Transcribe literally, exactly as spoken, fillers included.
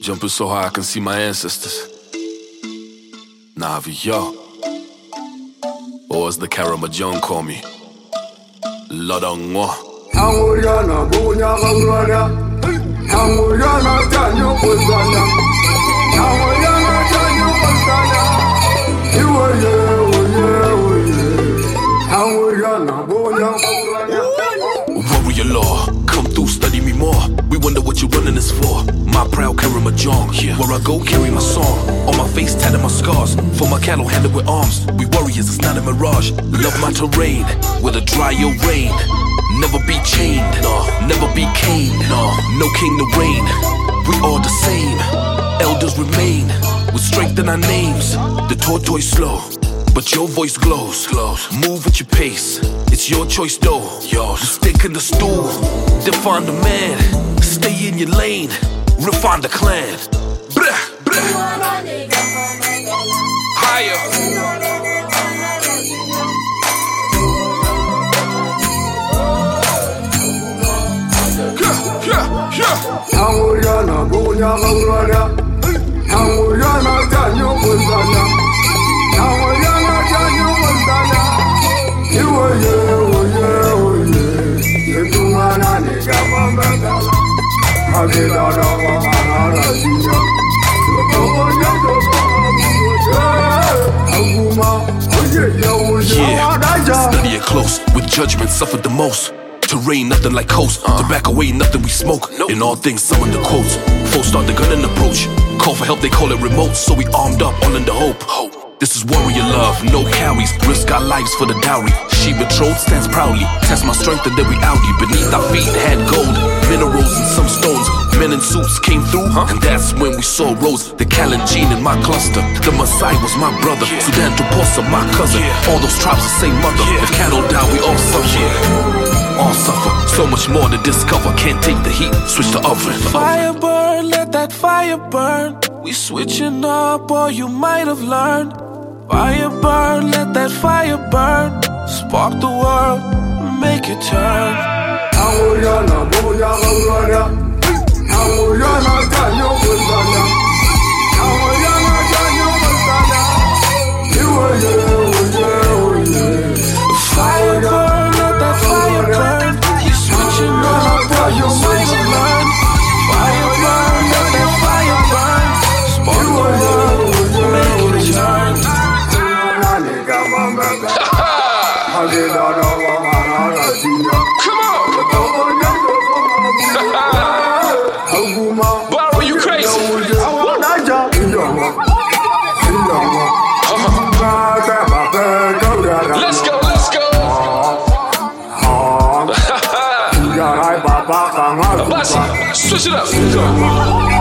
Jumping so high I can see my ancestors. Navi, yo. Or as the Karamajong call me, Lodongwa. Anguriana, Bunya, Anguriana, Anguriana, Tanyo, Puzana, Anguriana, Tanyo, Puzana. You were here, were here, Anguriana, Bunya, Anguriana. Warrior law, come through, study me more. We wonder what you're running this for. My proud Karamajong, yeah. Where I go, carry my song. On my face, tatted my scars. For my cattle, handled with arms. We warriors, it's not a mirage. Love my terrain, with a dry or rain. Never be chained, no. Never be Cain, no. No king to reign. We all the same. Elders remain, with strength in our names. The tortoise slow, but your voice glows. glows. Move at your pace, it's your choice though. Yours. The stick in the stool, define the man. Stay in your lane, refine the clan. Blah, blah. Higher. Anguriana, Bunya, Anguriana, Anguriana, Tanyo, Puzana, Anguriana, Tanyo, Puzana. You were here, were here, were here. You do not need to come back. I did not know what I see. Yeah, study it close. With judgment suffered the most. Terrain, nothing like coast. uh. Tobacco ain't nothing we smoke. Nope. In all things, some of the quotes. Foes start the gun and approach. Call for help, they call it remote. So we armed up, all in the hope. Hope. This is warrior love, no cowies. Risk our lives for the dowry. She betrothed stands proudly. Test my strength and then we Audi. Beneath our feet had gold, minerals and some stones. Men in suits came through, huh? And that's when we saw Rose, the Kalenjin in my cluster. The Maasai was my brother, yeah. Sudan to Posa, my cousin, yeah. All those tribes the same mother, yeah. If cattle die, we all suffer, yeah. All suffer, so much more to discover. Can't take the heat, switch the oven. Fire burn, let that fire burn. We switching up, or you might have learned. Fire burn, let that fire burn. Spark the world, make it turn. Anguriana, Bunya, Anguriana, Anguriana, Tanyo, Puzana, Anguriana, Tanyo, Puzana. You were here, were here, were here. Fire burn, let that fire burn. We switching up, or you might have learned. Fire burn, let that fire burn. Spark the world, make it turn. Barrow, you crazy? Let's go, let's go. Abasi, switch it up.